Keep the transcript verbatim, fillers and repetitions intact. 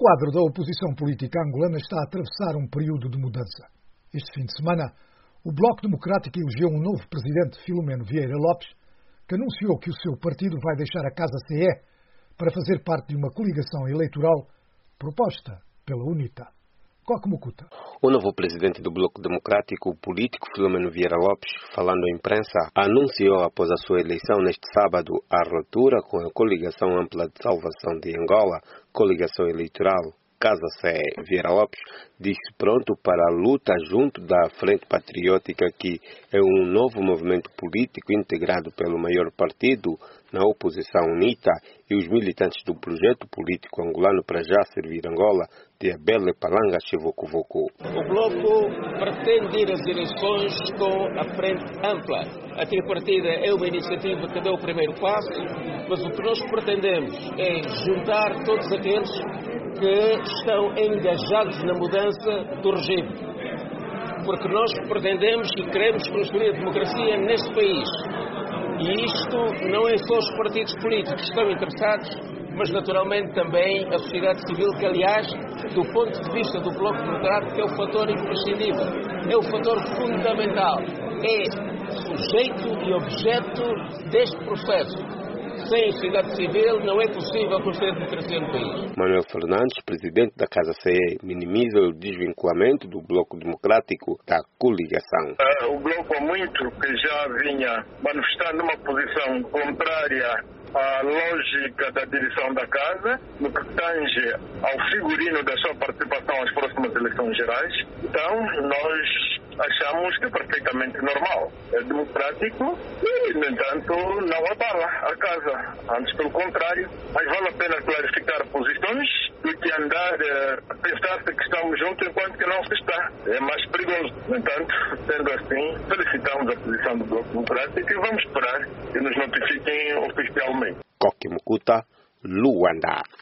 quadro da oposição política angolana está a atravessar um período de mudança. Este fim de semana, o Bloco Democrático elegeu um novo presidente, Filomeno Vieira Lopes, que anunciou que o seu partido vai deixar a Casa C E para fazer parte de uma coligação eleitoral proposta pela UNITA. Coque Mukuta. O novo presidente do Bloco Democrático, o político Filomeno Vieira Lopes, falando à imprensa, anunciou após a sua eleição neste sábado a ruptura com a Coligação Ampla de Salvação de Angola, coligação eleitoral Casa C E. Vieira Lopes disse pronto para a luta junto da Frente Patriótica, que é um novo movimento político integrado pelo maior partido na oposição UNITA e os militantes do projeto político angolano para já servir Angola, de Abel Palanga Chivukuvuku. O Bloco pretende ir às eleições com a Frente Ampla. A tripartida é uma iniciativa que deu o primeiro passo, mas o que nós pretendemos é juntar todos aqueles que estão engajados na mudança do regime. Porque nós pretendemos e queremos construir a democracia neste país. E isto não é só os partidos políticos que estão interessados, mas naturalmente também a sociedade civil, que aliás, do ponto de vista do Bloco Democrático, é o fator imprescindível, é o fator fundamental, é sujeito e objeto deste processo. Sem sociedade civil não é possível construir a democracia no país. Manuel Fernandes, presidente da Casa C E, minimiza o desvinculamento do Bloco Democrático da coligação. Uh, o Bloco há muito que já vinha manifestando uma posição contrária à lógica da direção da Casa, no que tange ao figurino da sua participação às próximas eleições gerais. Então, nós achamos que é perfeitamente normal, é democrático e, no entanto, não abala a Casa. Antes, pelo contrário, mas vale a pena clarificar posições do que andar a pensar que estamos juntos enquanto que não se está. É mais perigoso. No entanto, sendo assim, felicitamos a posição do Bloco Democrático e vamos esperar que nos notifiquem oficialmente. Coque Mukuta, Luanda.